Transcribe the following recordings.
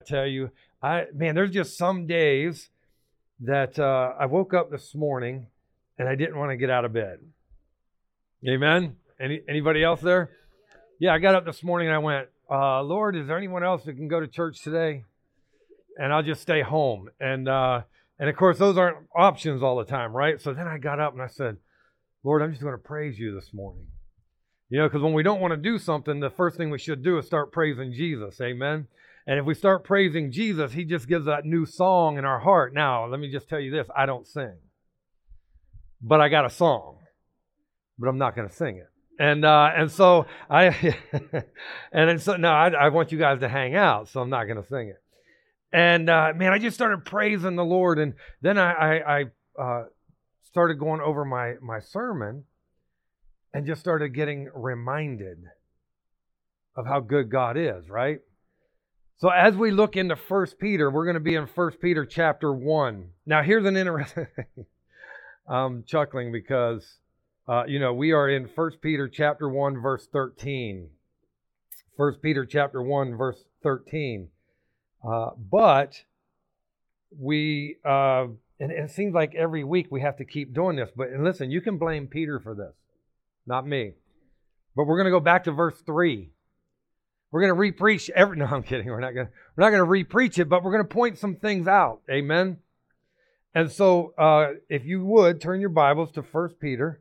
Tell you, there's just some days that I woke up this morning and I didn't want to get out of bed. Amen. Anybody else there? Yeah, I got up this morning and I went, Lord, is there anyone else that can go to church today? And I'll just stay home. And of course, those aren't options all the time, right? So then I got up and I said, Lord, I'm just going to praise you this morning. Because when we don't want to do something, the first thing we should do is start praising Jesus. Amen. And if we start praising Jesus, he just gives that new song in our heart. Now, let me just tell you this. I don't sing. But I got a song. But I'm not going to sing it. And so I I want you guys to hang out, so I'm not going to sing it. And I just started praising the Lord, and then I started going over my sermon, and just started getting reminded of how good God is, right? So as we look into 1 Peter, we're going to be in 1 Peter chapter 1. Now here's an interesting thing. I'm chuckling because we are in 1 Peter chapter 1, verse 13. 1 Peter chapter 1, verse 13. But we, and it seems like every week we have to keep doing this. And listen, you can blame Peter for this, not me. But we're going to go back to verse 3. We're going to re-preach no, I'm kidding. We're not going to re-preach it, but we're going to point some things out. Amen. And so, if you would turn your Bibles to 1 Peter.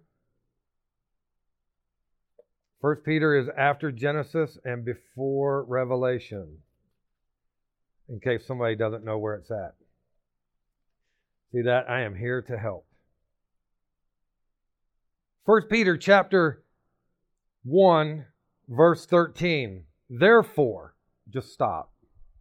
1 Peter is after Genesis and before Revelation, in case somebody doesn't know where it's at. See that? I am here to help. 1 Peter chapter 1, verse 13. Therefore, just stop.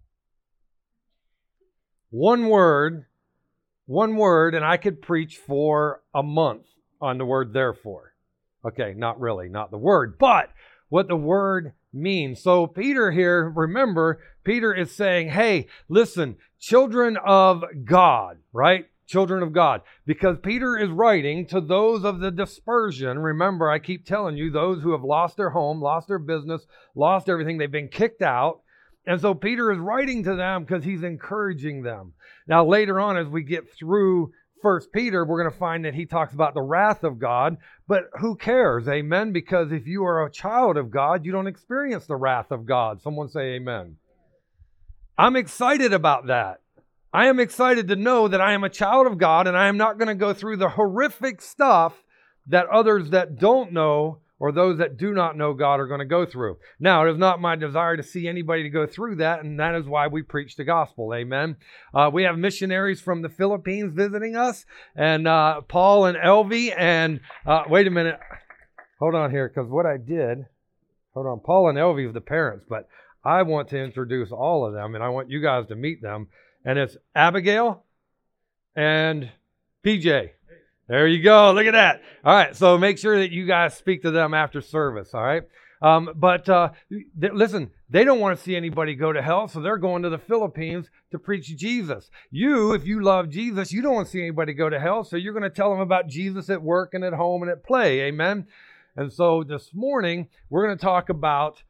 One word, and I could preach for a month on the word therefore. Okay, not really, not the word, but what the word means. So Peter here, remember, Peter is saying, hey, listen, children of God, right? Children of God. Because Peter is writing to those of the dispersion. Remember, I keep telling you, those who have lost their home, lost their business, lost everything, they've been kicked out. And so Peter is writing to them because he's encouraging them. Now, later on, as we get through 1 Peter, we're going to find that he talks about the wrath of God, but who cares? Amen? Because if you are a child of God, you don't experience the wrath of God. Someone say amen. I'm excited about that. I am excited to know that I am a child of God and I am not going to go through the horrific stuff that others that don't know or those that do not know God are going to go through. Now, it is not my desire to see anybody to go through that, and that is why we preach the gospel. Amen. We have missionaries from the Philippines visiting us, and Paul and Elvie, and wait a minute. Hold on here, because what I did, Paul and Elvie are the parents, but I want to introduce all of them, and I want you guys to meet them. And it's Abigail and PJ. There you go. Look at that. All right. So make sure that you guys speak to them after service. All right. Listen, they don't want to see anybody go to hell. So they're going to the Philippines to preach Jesus. If you love Jesus, you don't want to see anybody go to hell. So you're going to tell them about Jesus at work and at home and at play. Amen. And so this morning, we're going to talk about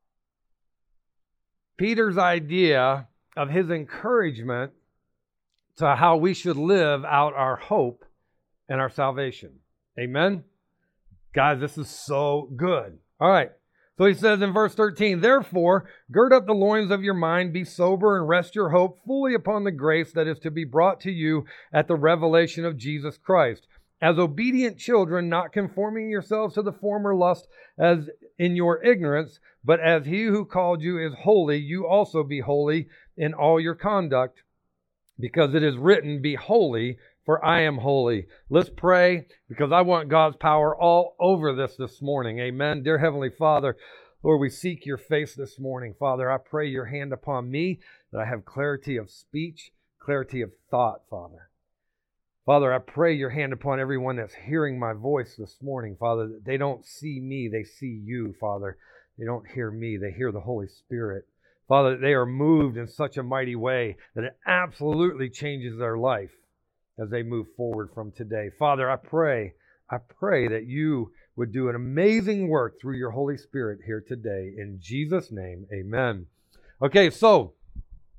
Peter's idea of his encouragement to how we should live out our hope and our salvation. Amen? Guys, this is so good. All right. So he says in verse 13, therefore, gird up the loins of your mind, be sober, and rest your hope fully upon the grace that is to be brought to you at the revelation of Jesus Christ. As obedient children, not conforming yourselves to the former lust as in your ignorance, but as he who called you is holy, you also be holy in all your conduct, because it is written, be holy, for I am holy. Let's pray, because I want God's power all over this morning. Amen. Dear Heavenly Father, Lord, we seek your face this morning. Father, I pray your hand upon me, that I have clarity of speech, clarity of thought, Father. Father, I pray your hand upon everyone that's hearing my voice this morning, Father, that they don't see me, they see you, Father. They don't hear me, they hear the Holy Spirit. Father, they are moved in such a mighty way that it absolutely changes their life as they move forward from today. Father, I pray that you would do an amazing work through your Holy Spirit here today. In Jesus' name, amen. Okay, so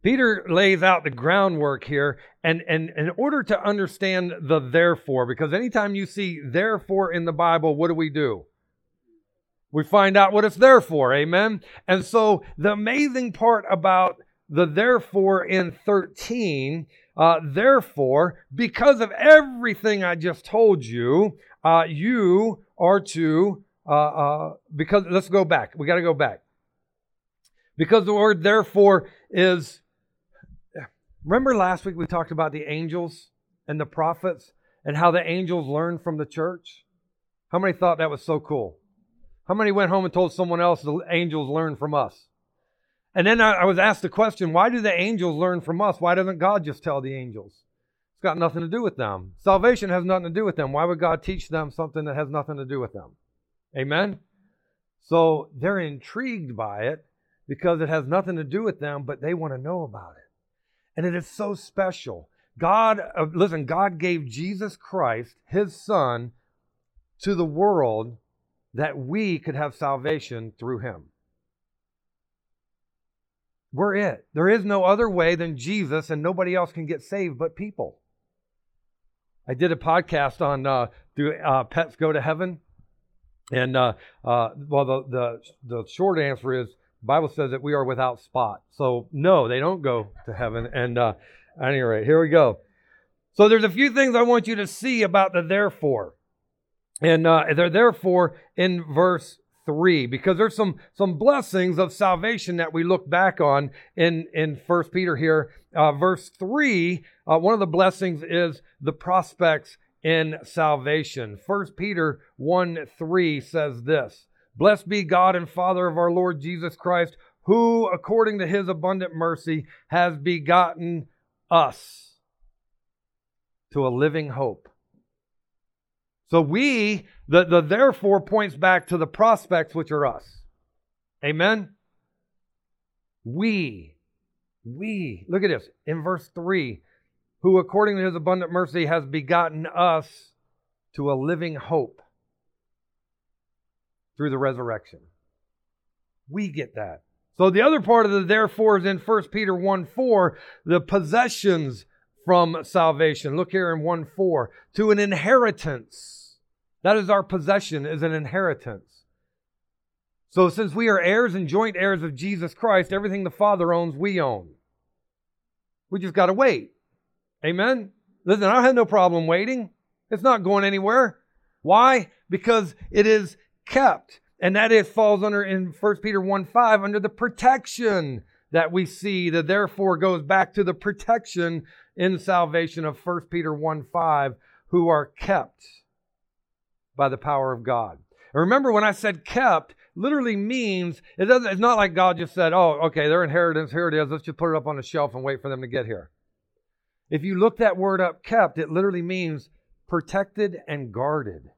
Peter lays out the groundwork here, and in order to understand the therefore, because anytime you see therefore in the Bible, what do? We find out what it's there for, amen? And so the amazing part about the therefore in 13, therefore, because of everything I just told you, you are to, because, let's go back. We got to go back. Because the word therefore is, remember last week we talked about the angels and the prophets and how the angels learned from the church? How many thought that was so cool? How many went home and told someone else the angels learned from us? And then I was asked the question, why do the angels learn from us? Why doesn't God just tell the angels? It's got nothing to do with them. Salvation has nothing to do with them. Why would God teach them something that has nothing to do with them? Amen? So they're intrigued by it because it has nothing to do with them, but they want to know about it. And it is so special. God gave Jesus Christ, His Son, to the world that we could have salvation through Him. We're it. There is no other way than Jesus, and nobody else can get saved but people. I did a podcast on do pets go to heaven? And the short answer is, the Bible says that we are without spot. So no, they don't go to heaven. And at any rate, here we go. So there's a few things I want you to see about the therefore. And they're therefore in verse 3, because there's some blessings of salvation that we look back on in 1 Peter here. Verse 3, one of the blessings is the prospects in salvation. 1 Peter 1:3 says this, "Blessed be God and Father of our Lord Jesus Christ, who, according to His abundant mercy, has begotten us to a living hope." So the therefore points back to the prospects, which are us. Amen? We, look at this, in verse 3, who according to His abundant mercy has begotten us to a living hope through the resurrection. We get that. So the other part of the therefore is in 1 Peter 1:4, the possessions from salvation. Look here in 1:4, to an inheritance. That is our possession, is an inheritance. So since we are heirs and joint heirs of Jesus Christ, everything the Father owns, we own. We just got to wait. Amen? Listen, I have no problem waiting. It's not going anywhere. Why? Because it is kept. And that falls under, in 1 Peter 1:5, under the protection that we see. That therefore goes back to the protection in salvation of 1 Peter 1:5, who are kept by the power of God. And remember, when I said kept, literally means, it's not like God just said, oh, okay, their inheritance, here it is, let's just put it up on the shelf and wait for them to get here. If you look that word up, kept, it literally means protected and guarded.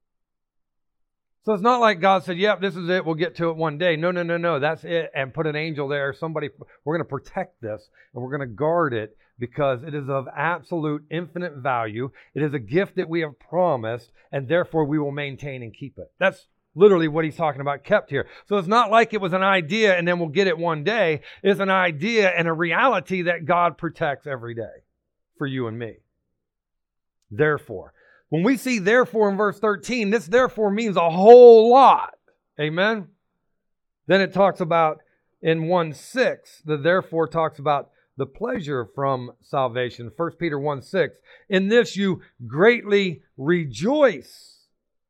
So it's not like God said, yep, this is it, we'll get to it one day. No, that's it, and put an angel there, we're going to protect this, and we're going to guard it, because it is of absolute infinite value. It is a gift that we have promised, and therefore we will maintain and keep it. That's literally what he's talking about, kept here. So it's not like it was an idea and then we'll get it one day. It's an idea and a reality that God protects every day for you and me. Therefore, when we see therefore in verse 13, this therefore means a whole lot. Amen? Then it talks about in 1:6, the therefore talks about the pleasure from salvation. 1 Peter 1:6, in this you greatly rejoice.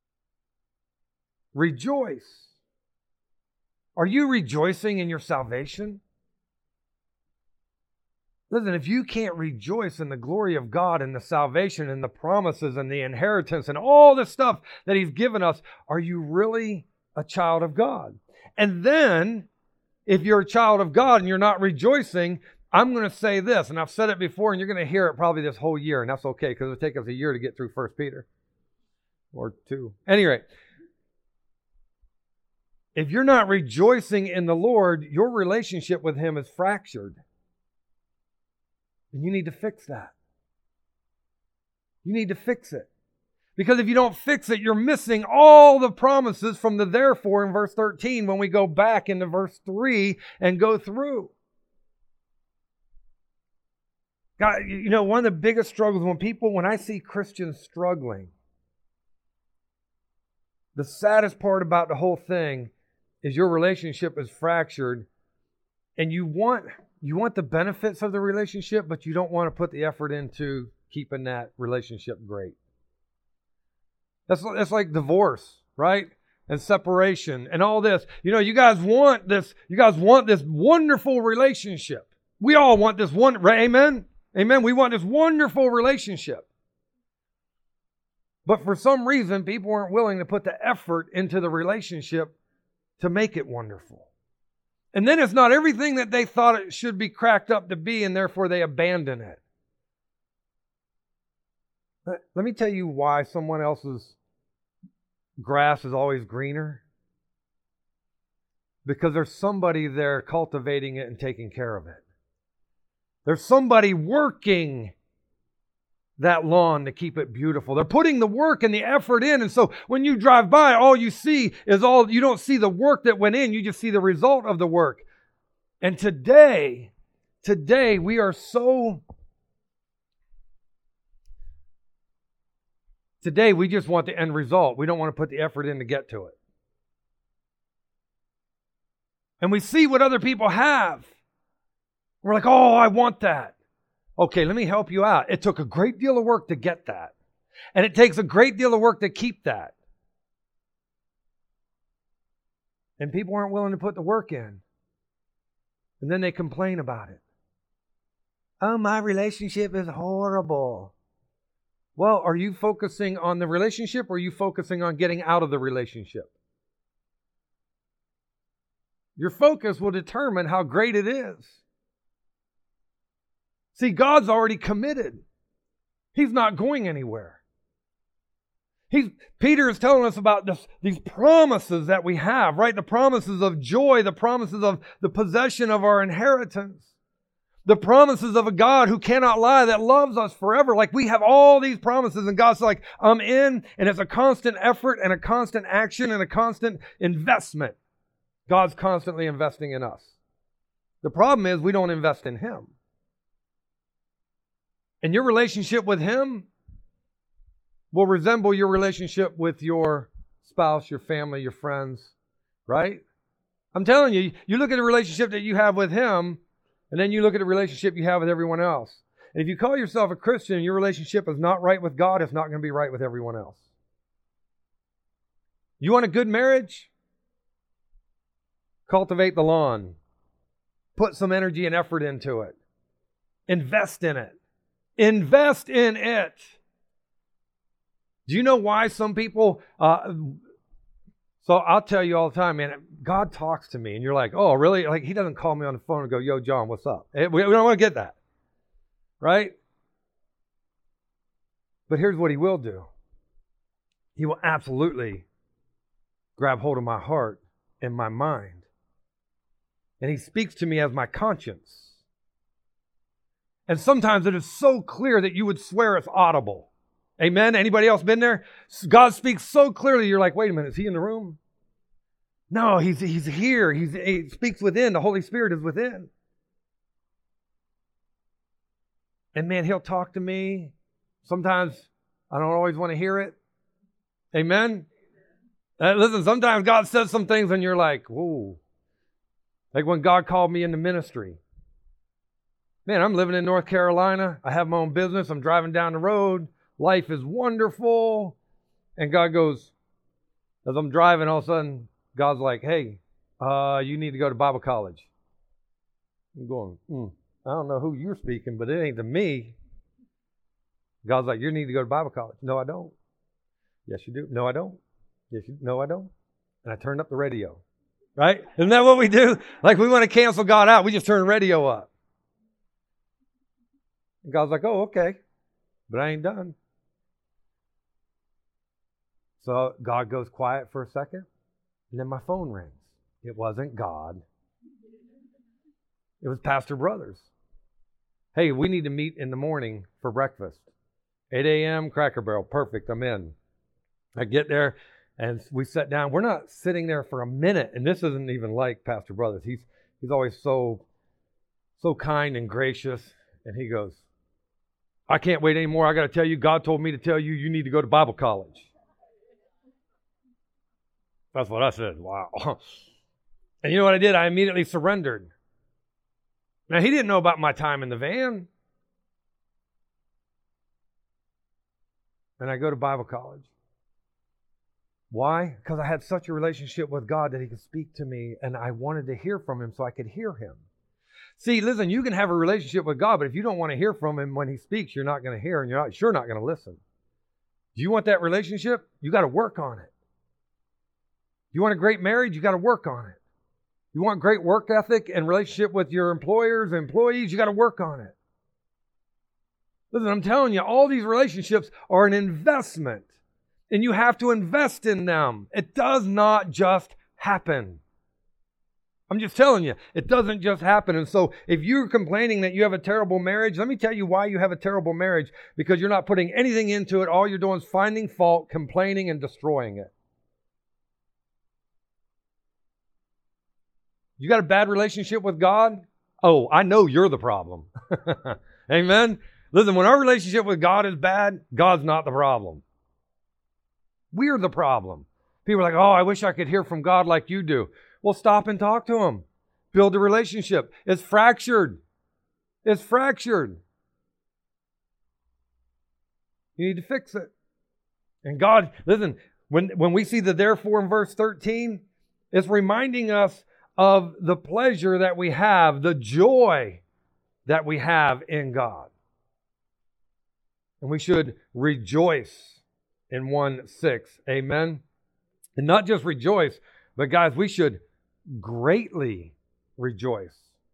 Rejoice. Are you rejoicing in your salvation? Listen, if you can't rejoice in the glory of God and the salvation and the promises and the inheritance and all the stuff that He's given us, are you really a child of God? And then, if you're a child of God and you're not rejoicing, I'm going to say this, and I've said it before, and you're going to hear it probably this whole year, and that's okay, because it'll take us a year to get through 1 Peter. Or 2. Anyway, if you're not rejoicing in the Lord, your relationship with Him is fractured. And you need to fix that. You need to fix it. Because if you don't fix it, you're missing all the promises from the therefore in verse 13 when we go back into verse 3 and go through. God, one of the biggest struggles when I see Christians struggling, the saddest part about the whole thing is your relationship is fractured, and you want the benefits of the relationship, but you don't want to put the effort into keeping that relationship great. That's like divorce, right? And separation and all this. You guys want this wonderful relationship. We all want this one, amen? Amen. We want this wonderful relationship. But for some reason, people aren't willing to put the effort into the relationship to make it wonderful. And then it's not everything that they thought it should be cracked up to be, and therefore they abandon it. Let me tell you why someone else's grass is always greener. Because there's somebody there cultivating it and taking care of it. There's somebody working that lawn to keep it beautiful. They're putting the work and the effort in. And so when you drive by, all you see is you don't see the work that went in. You just see the result of the work. And today we are so... Today we just want the end result. We don't want to put the effort in to get to it. And we see what other people have. We're like, oh, I want that. Okay, let me help you out. It took a great deal of work to get that. And it takes a great deal of work to keep that. And people aren't willing to put the work in. And then they complain about it. Oh, my relationship is horrible. Well, are you focusing on the relationship, or are you focusing on getting out of the relationship? Your focus will determine how great it is. See, God's already committed. He's not going anywhere. Peter is telling us about these promises that we have, right? The promises of joy, the promises of the possession of our inheritance, the promises of a God who cannot lie, that loves us forever. Like, we have all these promises, and God's like, I'm in, and it's a constant effort and a constant action and a constant investment. God's constantly investing in us. The problem is we don't invest in Him. And your relationship with Him will resemble your relationship with your spouse, your family, your friends, right? I'm telling you, you look at the relationship that you have with Him, and then you look at the relationship you have with everyone else. And if you call yourself a Christian and your relationship is not right with God, it's not going to be right with everyone else. You want a good marriage? Cultivate the lawn. Put some energy and effort into it. Invest in it. Invest in it. Do you know why some people... So I'll tell you all the time, man, God talks to me, and you're like, oh, really? Like, He doesn't call me on the phone and go, yo, John, what's up? We don't want to get that, right? But here's what He will do. He will absolutely grab hold of my heart and my mind. And He speaks to me as my conscience. And sometimes it is so clear that you would swear it's audible. Amen? Anybody else been there? God speaks so clearly, you're like, wait a minute, is He in the room? No, He's here. He speaks within. The Holy Spirit is within. And man, He'll talk to me. Sometimes I don't always want to hear it. Amen? Listen, sometimes God says some things and you're like, whoa. Like when God called me into ministry. Man, I'm living in North Carolina. I have my own business. I'm driving down the road. Life is wonderful. And God goes, as I'm driving, all of a sudden, God's like, hey, you need to go to Bible college. I'm going, I don't know who you're speaking, but it ain't to me. God's like, you need to go to Bible college. No, I don't. Yes, you do. No, I don't. Yes, no, I don't. And I turned up the radio. Right? Isn't that what we do? Like, we want to cancel God out. We just turn the radio up. And God's like, oh, okay. But I ain't done. So God goes quiet for a second. And then my phone rings. It wasn't God. It was Pastor Brothers. Hey, we need to meet in the morning for breakfast. 8 a.m., Cracker Barrel. Perfect, I'm in. I get there, and we sat down. We're not sitting there for a minute, and this isn't even like Pastor Brothers. He's always so kind and gracious. And he goes, I can't wait anymore. I got to tell you, God told me to tell you, you need to go to Bible college. That's what I said. Wow. And you know what I did? I immediately surrendered. Now, he didn't know about my time in the van. And I go to Bible college. Why? Because I had such a relationship with God that he could speak to me, and I wanted to hear from him so I could hear him. See, listen, you can have a relationship with God, but if you don't want to hear from him when he speaks, you're not going to hear, and you're not going to listen. Do you want that relationship? You got to work on it. You want a great marriage? You got to work on it. You want great work ethic and relationship with your employers, employees? You got to work on it. Listen, I'm telling you, all these relationships are an investment, and you have to invest in them. It does not just happen. I'm just telling you, it doesn't just happen. And so if you're complaining that you have a terrible marriage, let me tell you why you have a terrible marriage. Because you're not putting anything into it. All you're doing is finding fault, complaining, and destroying it. You got a bad relationship with God? Oh, I know you're the problem. Amen? Listen, when our relationship with God is bad, God's not the problem. We're the problem. People are like, oh, I wish I could hear from God like you do. Well, stop and talk to him. Build a relationship. It's fractured. It's fractured. You need to fix it. And God, listen, when we see the therefore in verse 13, it's reminding us of the pleasure that we have, the joy that we have in God. And we should rejoice in 1:6. Amen? And not just rejoice, but guys, we should greatly rejoice.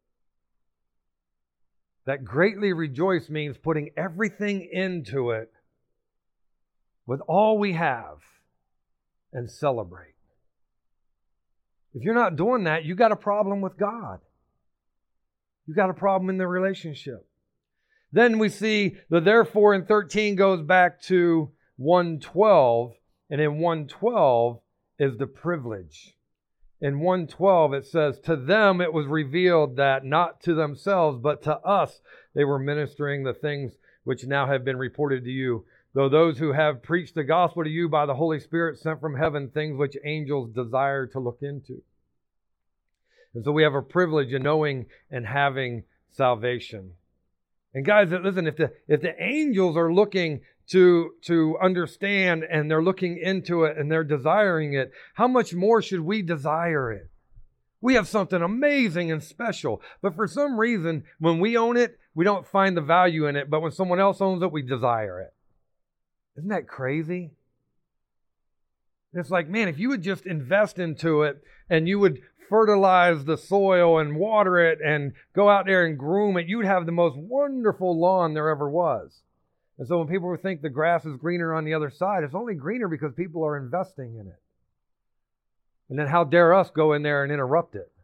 That greatly rejoice means putting everything into it with all we have and celebrate. If you're not doing that, you got a problem with God. You got a problem in the relationship. Then we see the therefore in 13 goes back to 1:12, and in 1:12 is the privilege. In 1:12 it says, to them it was revealed that not to themselves, but to us they were ministering the things which now have been reported to you. Though those who have preached the gospel to you by the Holy Spirit sent from heaven, things which angels desire to look into. And so we have a privilege in knowing and having salvation. And guys, listen, if the angels are looking to understand and they're looking into it and they're desiring it, how much more should we desire it? We have something amazing and special, but for some reason, when we own it, we don't find the value in it, but when someone else owns it, we desire it. Isn't that crazy? It's like, man, if you would just invest into it and you would fertilize the soil and water it and go out there and groom it, you'd have the most wonderful lawn there ever was. And so when people think the grass is greener on the other side, it's only greener because people are investing in it. And then how dare us go in there and interrupt it?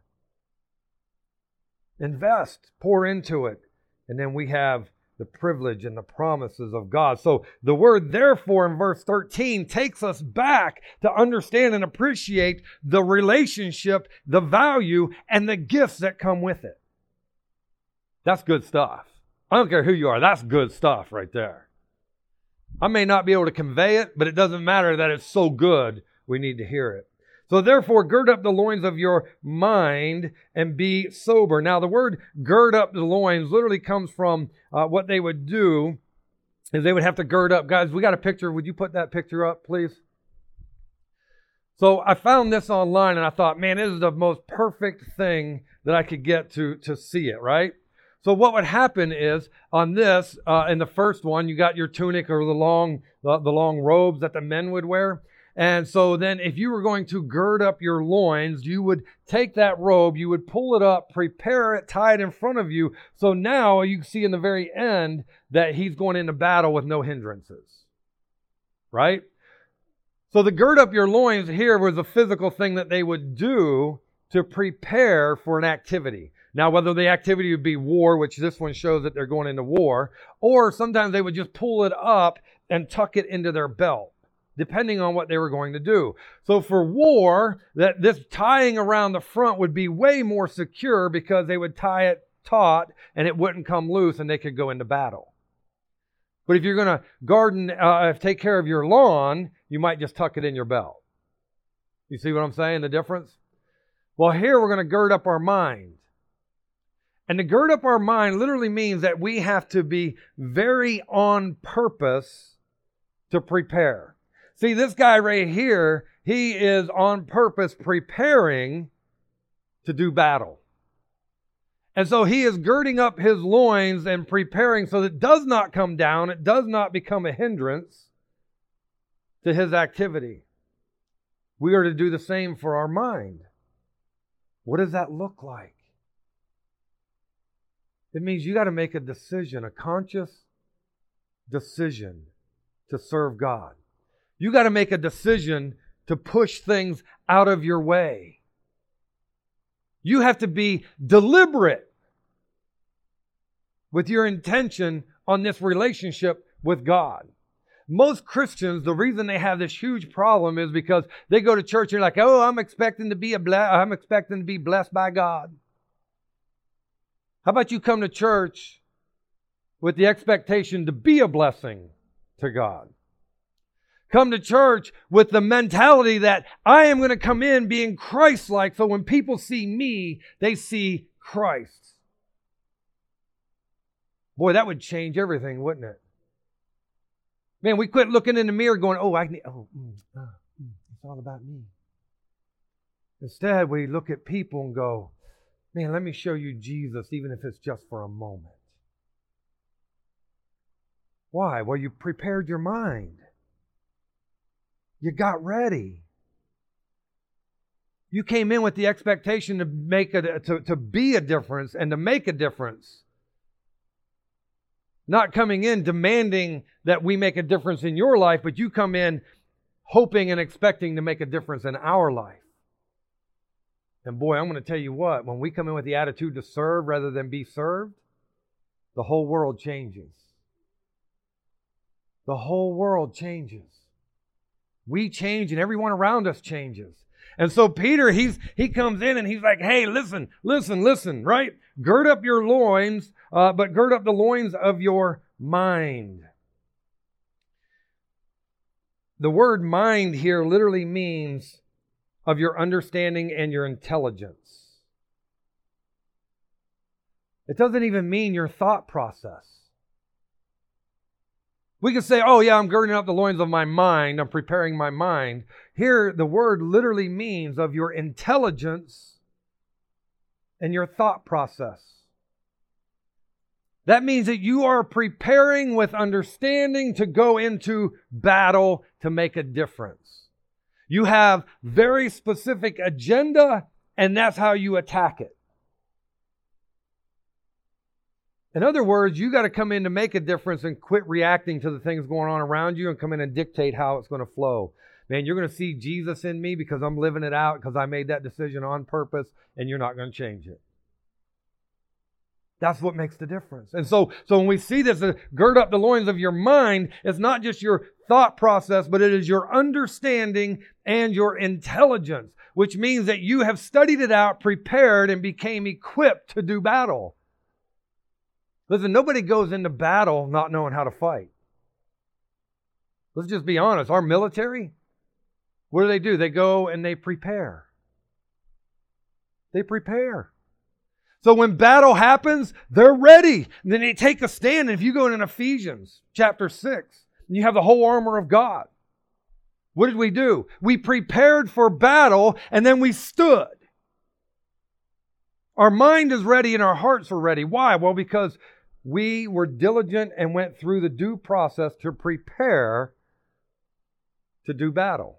Invest, pour into it, and then we have the privilege and the promises of God. So the word therefore in verse 13 takes us back to understand and appreciate the relationship, the value, and the gifts that come with it. That's good stuff. I don't care who you are. That's good stuff right there. I may not be able to convey it, but it doesn't matter that it's so good. We need to hear it. So therefore, gird up the loins of your mind and be sober. Now, the word gird up the loins literally comes from what they would do is they would have to gird up. Guys, we got a picture. Would you put that picture up, please? So I found this online and I thought, man, this is the most perfect thing that I could get to see it, right? So what would happen is on this, in the first one, you got your tunic or the long robes that the men would wear. And so then if you were going to gird up your loins, you would take that robe, you would pull it up, prepare it, tie it in front of you. So now you can see in the very end that he's going into battle with no hindrances. Right? So the gird up your loins here was a physical thing that they would do to prepare for an activity. Now, whether the activity would be war, which this one shows that they're going into war, or sometimes they would just pull it up and tuck it into their belt, depending on what they were going to do. So for war, that this tying around the front would be way more secure because they would tie it taut and it wouldn't come loose and they could go into battle. But if you're going to garden, take care of your lawn, you might just tuck it in your belt. You see what I'm saying, the difference? Well, here we're going to gird up our mind. And to gird up our mind literally means that we have to be very on purpose to prepare. See, this guy right here, he is on purpose preparing to do battle. And so he is girding up his loins and preparing so that it does not come down, it does not become a hindrance to his activity. We are to do the same for our mind. What does that look like? It means you got to make a decision, a conscious decision to serve God. You got to make a decision to push things out of your way. You have to be deliberate with your intention on this relationship with God. Most Christians, the reason they have this huge problem is because they go to church and they're like, oh, I'm expecting to be blessed by God. How about you come to church with the expectation to be a blessing to God? Come to church with the mentality that I am going to come in being Christ-like, so when people see me, they see Christ. Boy, that would change everything, wouldn't it? Man, we quit looking in the mirror going, it's all about me. Instead, we look at people and go, man, let me show you Jesus, even if it's just for a moment. Why? Well, you prepared your mind. You got ready. You came in with the expectation to be a difference and to make a difference. Not coming in demanding that we make a difference in your life, but you come in hoping and expecting to make a difference in our life. And boy, I'm going to tell you what, when we come in with the attitude to serve rather than be served, the whole world changes. The whole world changes. We change and everyone around us changes. And so Peter, he comes in and he's like, hey, listen, right? Gird up your loins, but gird up the loins of your mind. The word mind here literally means of your understanding and your intelligence. It doesn't even mean your thought process. We can say, oh yeah, I'm girding up the loins of my mind, I'm preparing my mind. Here, the word literally means of your intelligence and your thought process. That means that you are preparing with understanding to go into battle to make a difference. You have very specific agenda, and that's how you attack it. In other words, you got to come in to make a difference and quit reacting to the things going on around you and come in and dictate how it's going to flow. Man, you're going to see Jesus in me because I'm living it out, because I made that decision on purpose, and you're not going to change it. That's what makes the difference. And so when we see this, gird up the loins of your mind, it's not just your thought process, but it is your understanding and your intelligence, which means that you have studied it out, prepared, and became equipped to do battle. Listen, nobody goes into battle not knowing how to fight. Let's just be honest. Our military, what do? They go and they prepare. They prepare. So when battle happens, they're ready. And then they take a stand. And if you go in Ephesians chapter 6, and you have the whole armor of God, what did we do? We prepared for battle, and then we stood. Our mind is ready and our hearts are ready. Why? Well, because we were diligent and went through the due process to prepare to do battle.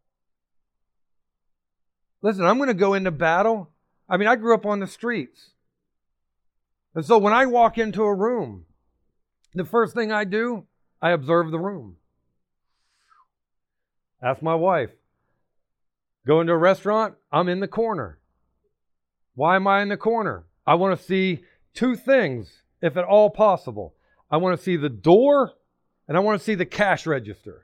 Listen, I'm going to go into battle. I mean, I grew up on the streets. And so when I walk into a room, the first thing I do, I observe the room. Ask my wife. Go into a restaurant, I'm in the corner. Why am I in the corner? I want to see two things, if at all possible. I want to see the door and I want to see the cash register.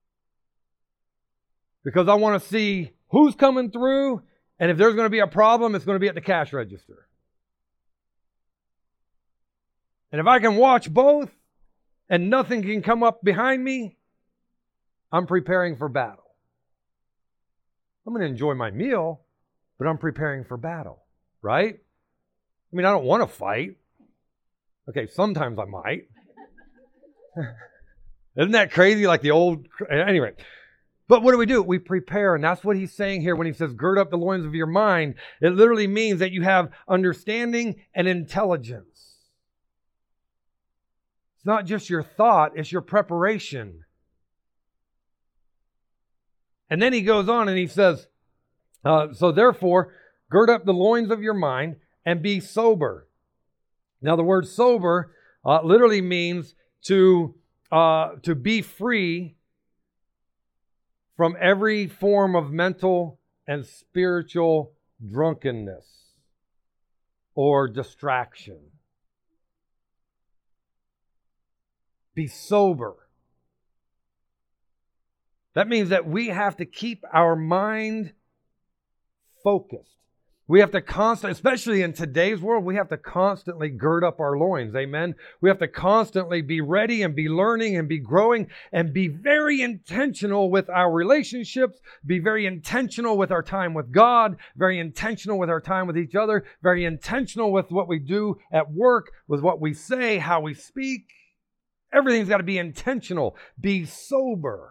Because I want to see who's coming through, and if there's going to be a problem, it's going to be at the cash register. And if I can watch both, and nothing can come up behind me, I'm preparing for battle. I'm going to enjoy my meal, but I'm preparing for battle, right? I mean, I don't want to fight. Okay, sometimes I might. Isn't that crazy? Like the old, anyway. But what do? We prepare, and that's what he's saying here when he says, gird up the loins of your mind. It literally means that you have understanding and intelligence. It's not just your thought, it's your preparation. And then he goes on and he says, so therefore, gird up the loins of your mind and be sober. Now, the word sober literally means to be free from every form of mental and spiritual drunkenness or distraction. Be sober. That means that we have to keep our mind focused. We have to constantly, especially in today's world, we have to constantly gird up our loins. Amen. We have to constantly be ready and be learning and be growing and be very intentional with our relationships, be very intentional with our time with God, very intentional with our time with each other, very intentional with what we do at work, with what we say, how we speak. Everything's got to be intentional. Be sober.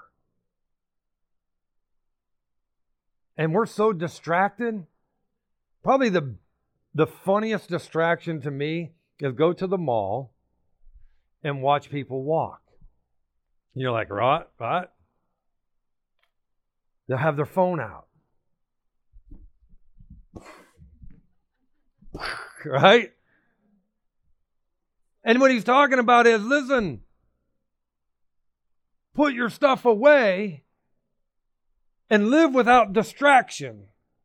And we're so distracted. Probably the funniest distraction to me is go to the mall and watch people walk. You're like, what? They'll have their phone out. Right? And what he's talking about is, listen, put your stuff away and live without distraction.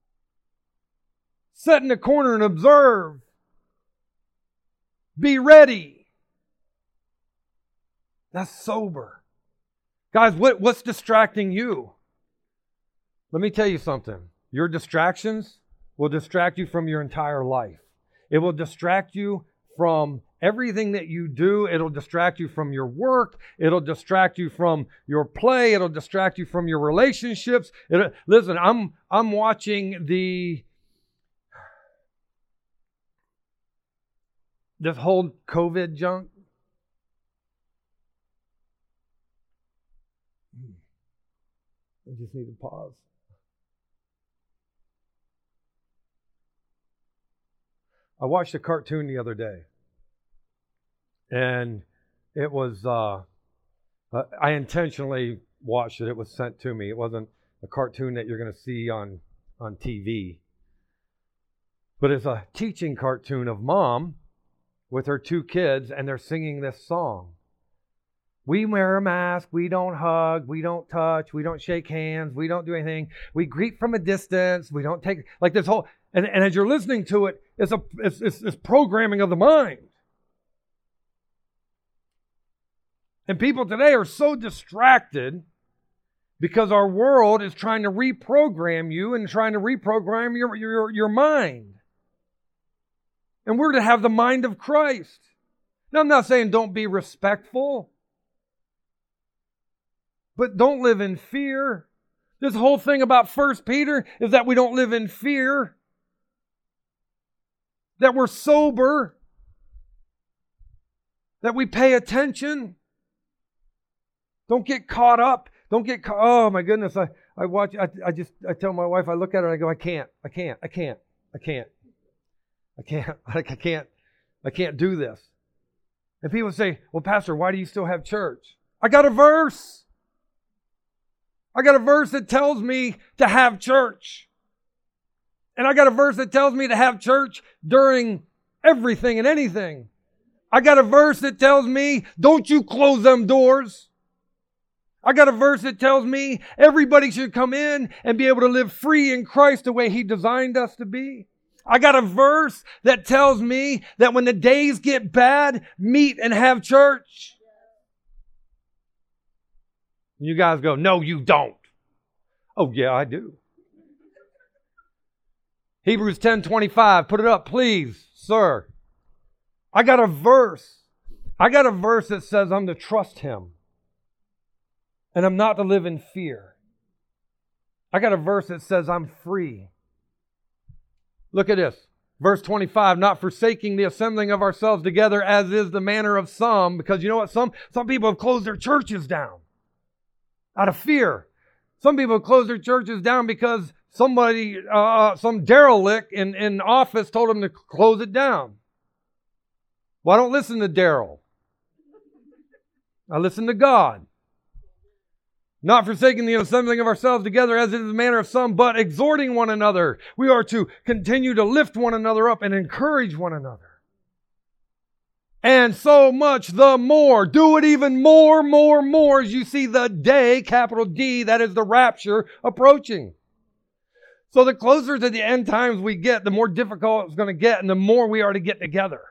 Sit in the corner and observe. Be ready. That's sober. Guys, what's distracting you? Let me tell you something. Your distractions will distract you from your entire life. It will distract you from everything that you do. It'll distract you from your work. It'll distract you from your play. It'll distract you from your relationships. Listen, I'm watching this whole COVID junk. I just need to pause. I watched a cartoon the other day. And it was, I intentionally watched it. It was sent to me. It wasn't a cartoon that you're going to see on TV. But it's a teaching cartoon of mom with her two kids, and they're singing this song. We wear a mask, we don't hug, we don't touch, we don't shake hands, we don't do anything. We greet from a distance, we don't take, like this whole, and as you're listening to it, it's programming of the mind. And people today are so distracted because our world is trying to reprogram you and trying to reprogram your mind. And we're to have the mind of Christ. Now, I'm not saying don't be respectful, but don't live in fear. This whole thing about 1 Peter is that we don't live in fear, that we're sober, that we pay attention. Don't get caught up. Oh my goodness. I tell my wife, I look at her and I go, I can't do this. And people say, well, Pastor, why do you still have church? I got a verse. I got a verse that tells me to have church. And I got a verse that tells me to have church during everything and anything. I got a verse that tells me, don't you close them doors. I got a verse that tells me everybody should come in and be able to live free in Christ the way He designed us to be. I got a verse that tells me that when the days get bad, meet and have church. You guys go, no, you don't. Oh, yeah, I do. Hebrews 10:25, put it up, please, sir. I got a verse. I got a verse that says I'm to trust Him. And I'm not to live in fear. I got a verse that says I'm free. Look at this. Verse 25, not forsaking the assembling of ourselves together as is the manner of some, because you know what? Some people have closed their churches down out of fear. Some people have closed their churches down because somebody, some derelict in office told them to close it down. Well, I don't listen to Daryl. I listen to God. Not forsaking the assembling of ourselves together as is the manner of some, but exhorting one another. We are to continue to lift one another up and encourage one another. And so much the more. Do it even more as you see the day, capital D, that is the rapture, approaching. So the closer to the end times we get, the more difficult it's going to get and the more we are to get together.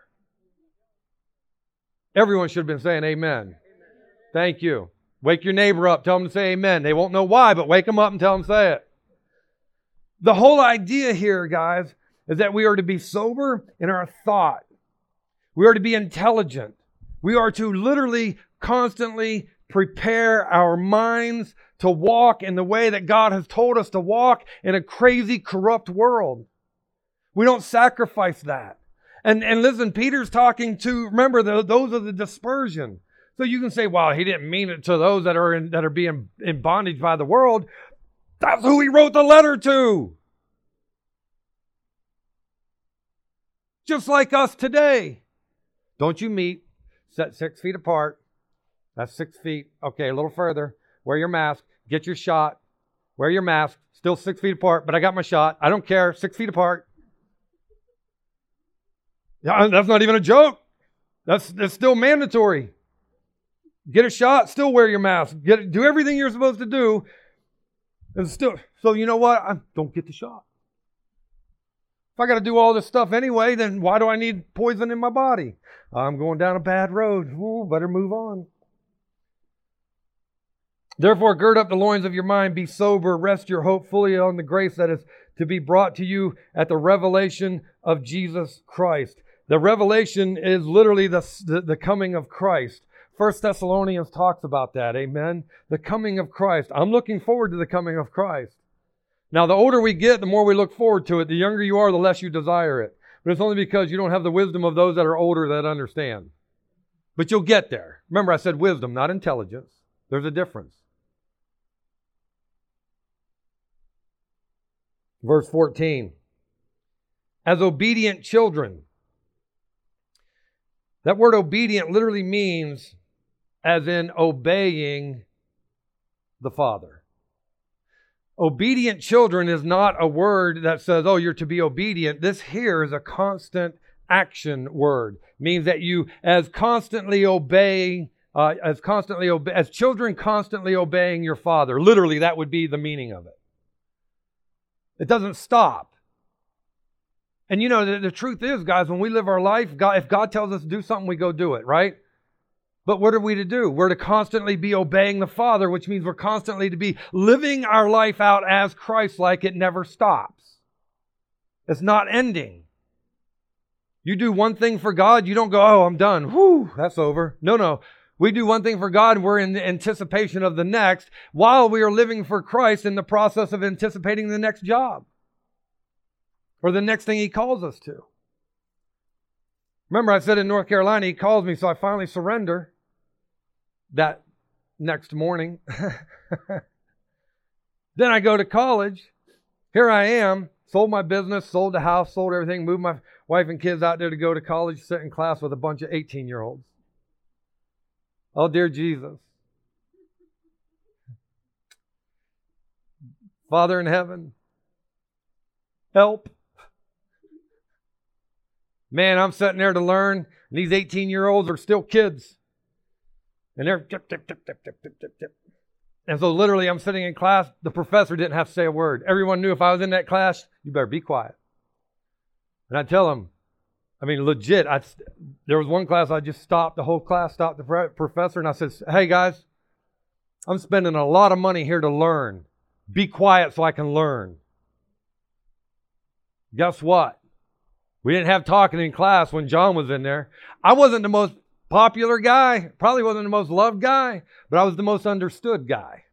Everyone should have been saying amen. Thank you. Wake your neighbor up. Tell them to say amen. They won't know why, but wake them up and tell them to say it. The whole idea here, guys, is that we are to be sober in our thought. We are to be intelligent. We are to literally constantly prepare our minds to walk in the way that God has told us to walk in a crazy, corrupt world. We don't sacrifice that. And listen, Peter's talking to, remember, those are the dispersion. So you can say, well, he didn't mean it to those that are being in bondage by the world. That's who he wrote the letter to. Just like us today. Don't you meet, set 6 feet apart. That's 6 feet. Okay, a little further. Wear your mask. Get your shot. Wear your mask. Still 6 feet apart, but I got my shot. I don't care. 6 feet apart. Yeah, that's not even a joke. That's still mandatory. Get a shot, still wear your mask. Do everything you're supposed to do. And still, so you know what? Don't get the shot. If I got to do all this stuff anyway, then why do I need poison in my body? I'm going down a bad road. Ooh, better move on. Therefore, gird up the loins of your mind, be sober, rest your hope fully on the grace that is to be brought to you at the revelation of Jesus Christ. The revelation is literally the coming of Christ. 1 Thessalonians talks about that, amen? The coming of Christ. I'm looking forward to the coming of Christ. Now, the older we get, the more we look forward to it. The younger you are, the less you desire it. But it's only because you don't have the wisdom of those that are older that understand. But you'll get there. Remember, I said wisdom, not intelligence. There's a difference. Verse 14. As obedient children. That word obedient literally means as in obeying the Father. Obedient children is not a word that says, oh, you're to be obedient. This here is a constant action word. It means that you as constantly obey, as children constantly obeying your Father. Literally, that would be the meaning of it. It doesn't stop. And you know, the truth is, guys, when we live our life, if God tells us to do something, we go do it, right? But what are we to do? We're to constantly be obeying the Father, which means we're constantly to be living our life out as Christ-like. It never stops. It's not ending. You do one thing for God, you don't go, oh, I'm done. Whew, that's over. No. We do one thing for God, and we're in anticipation of the next, while we are living for Christ in the process of anticipating the next job. Or the next thing He calls us to. Remember, I said in North Carolina, He calls me, so I finally surrender that next morning. Then I go to college. Here I am, sold my business, sold the house, sold everything, moved my wife and kids out there to go to college, sit in class with a bunch of 18-year-olds. Oh, dear Jesus. Father in heaven, help. Man, I'm sitting there to learn, and these 18-year-olds are still kids. And they're tip. And so literally I'm sitting in class. The professor didn't have to say a word. Everyone knew if I was in that class, you better be quiet. And I tell them, I mean, legit, there was one class I just stopped, the whole class stopped the professor, and I said, hey guys, I'm spending a lot of money here to learn. Be quiet so I can learn. Guess what? We didn't have talking in class when John was in there. I wasn't the most popular guy, probably wasn't the most loved guy, but I was the most understood guy.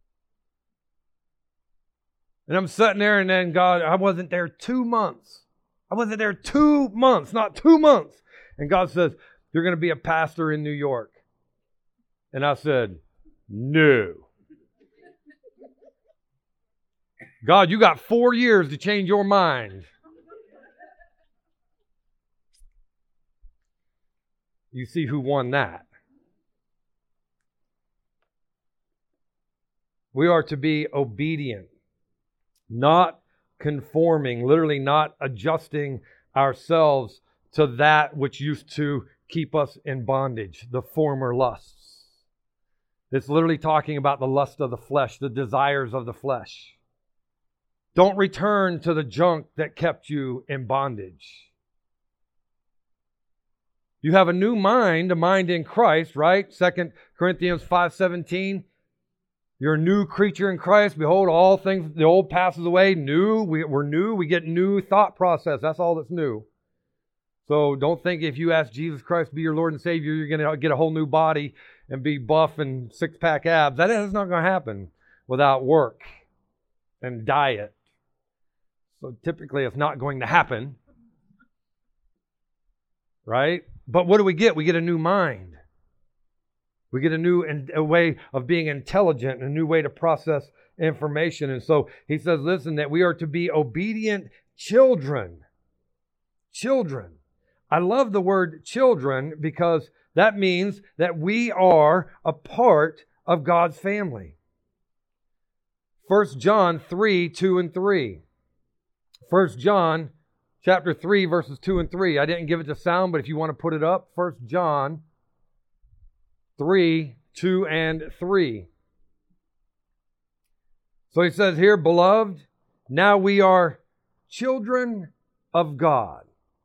And I'm sitting there, and then God, I wasn't there 2 months. I wasn't there 2 months, not 2 months. And God says, you're going to be a pastor in New York. And I said, no. God, you got 4 years to change your mind. You see who won that. We are to be obedient, not conforming, literally not adjusting ourselves to that which used to keep us in bondage, the former lusts. It's literally talking about the lust of the flesh, the desires of the flesh. Don't return to the junk that kept you in bondage. You have a new mind, a mind in Christ, right? 2 Corinthians 5:17. You're a new creature in Christ. Behold, all things, the old passes away. New, we're new. We get new thought process. That's all that's new. So don't think if you ask Jesus Christ to be your Lord and Savior, you're going to get a whole new body and be buff and six-pack abs. That is not going to happen without work and diet. So typically it's not going to happen. Right? But what do we get? We get a new mind. We get a way of being intelligent, a new way to process information. And so he says, listen, that we are to be obedient children. Children. I love the word children because that means that we are a part of God's family. 1 John 3:2 and 3. 1 John chapter 3, verses 2 and 3. I didn't give it to sound, but if you want to put it up, 1 John 3:2 and 3. So he says here, beloved, now we are children of God.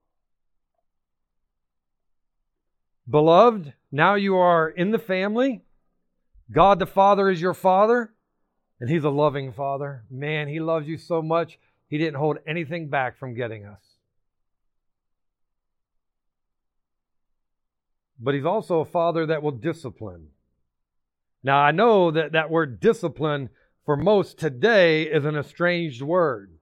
Beloved, now you are in the family. God the Father is your Father, and He's a loving Father. Man, He loves you so much, He didn't hold anything back from getting us. But He's also a Father that will discipline. Now, I know that that word discipline for most today is an estranged word,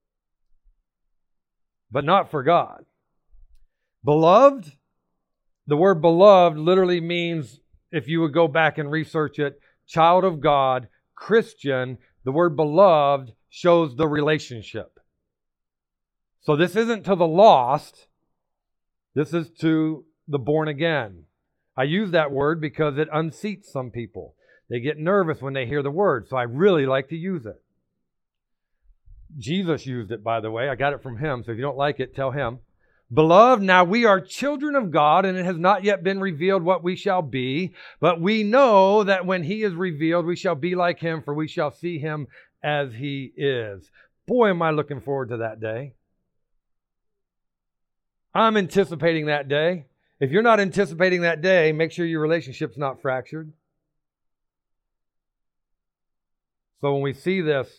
but not for God. Beloved, the word beloved literally means, if you would go back and research it, child of God, Christian. The word beloved shows the relationship. So this isn't to the lost. This is to the born again. I use that word because it unseats some people. They get nervous when they hear the word, so I really like to use it. Jesus used it, by the way. I got it from Him, so if you don't like it, tell Him. Beloved, now we are children of God, and it has not yet been revealed what we shall be, but we know that when He is revealed, we shall be like Him, for we shall see Him as He is. Boy, am I looking forward to that day. I'm anticipating that day. If you're not anticipating that day, make sure your relationship's not fractured. So when we see this,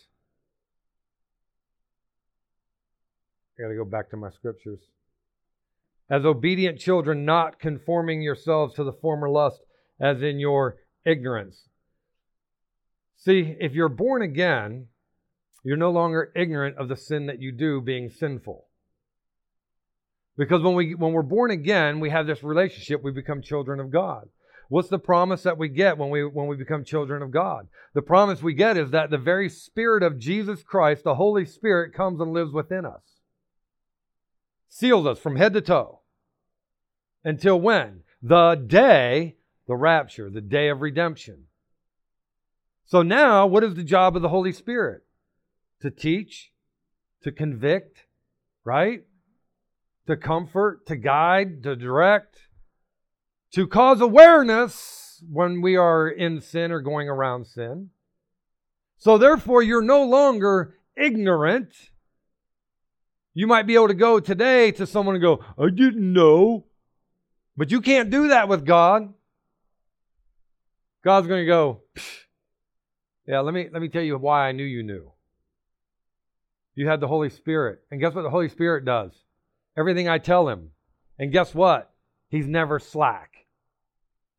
I got to go back to my scriptures. As obedient children, not conforming yourselves to the former lust as in your ignorance. See, if you're born again, you're no longer ignorant of the sin that you do being sinful. Because when we're born again, we have this relationship, we become children of God. What's the promise that we get when we become children of God? The promise we get is that the very Spirit of Jesus Christ, the Holy Spirit, comes and lives within us. Seals us from head to toe. Until when? The day, the rapture, the day of redemption. So now, what is the job of the Holy Spirit? To teach, to convict, right? To comfort, to guide, to direct, to cause awareness when we are in sin or going around sin. So therefore, you're no longer ignorant. You might be able to go today to someone and go, I didn't know. But you can't do that with God. God's going to go, yeah, let me tell you why I knew you knew. You had the Holy Spirit. And guess what the Holy Spirit does? Everything I tell Him. And guess what? He's never slack.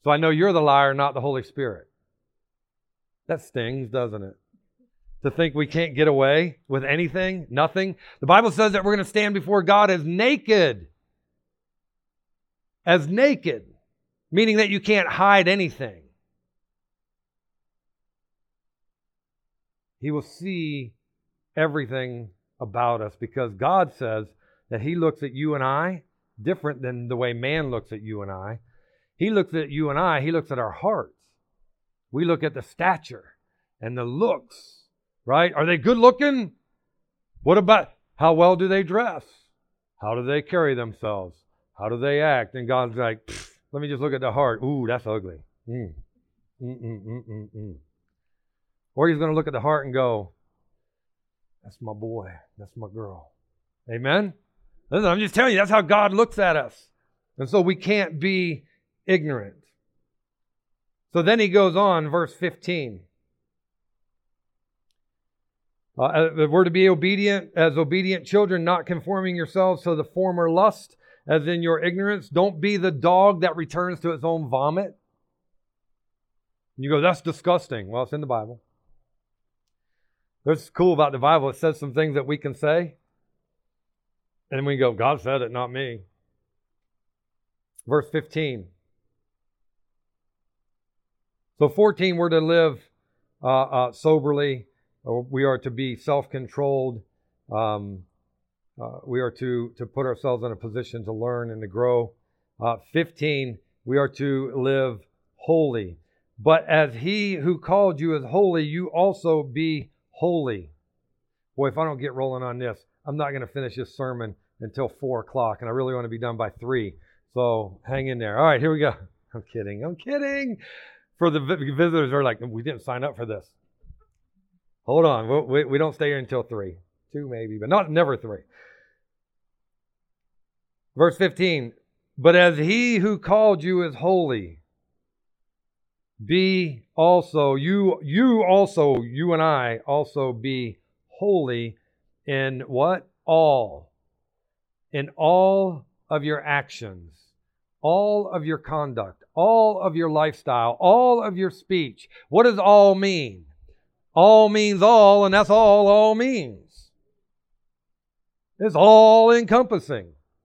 So I know you're the liar, not the Holy Spirit. That stings, doesn't it? To think we can't get away with anything, nothing. The Bible says that we're going to stand before God as naked. As naked, meaning that you can't hide anything. He will see everything about us because God says that He looks at you and I different than the way man looks at you and I. He looks at you and I, He looks at our hearts. We look at the stature and the looks, right? Are they good looking? What about how well do they dress? How do they carry themselves? How do they act? And God's like, let me just look at the heart. Ooh, that's ugly. Or He's going to look at the heart and go, that's my boy. That's my girl. Amen? Listen, I'm just telling you, that's how God looks at us. And so we can't be ignorant. So then He goes on, verse 15. We're to be obedient as obedient children, not conforming yourselves to the former lust, as in your ignorance. Don't be the dog that returns to its own vomit. You go, that's disgusting. Well, it's in the Bible. What's cool about the Bible, it says some things that we can say. And we go, God said it, not me. Verse 15. So 14, we're to live soberly. We are to be self-controlled. We are to put ourselves in a position to learn and to grow. 15, we are to live holy. But as He who called you is holy, you also be holy. Boy, if I don't get rolling on this, I'm not going to finish this sermon until 4 o'clock, and I really want to be done by 3. So hang in there. All right, here we go. I'm kidding. For the visitors are like, we didn't sign up for this. Hold on. We don't stay here until 3. 2 maybe, but never 3. Verse 15. But as He who called you is holy, be also, you and I also be holy in what? All. In all of your actions, all of your conduct, all of your lifestyle, all of your speech. What does all mean? All means all, and that's all means. It's all encompassing.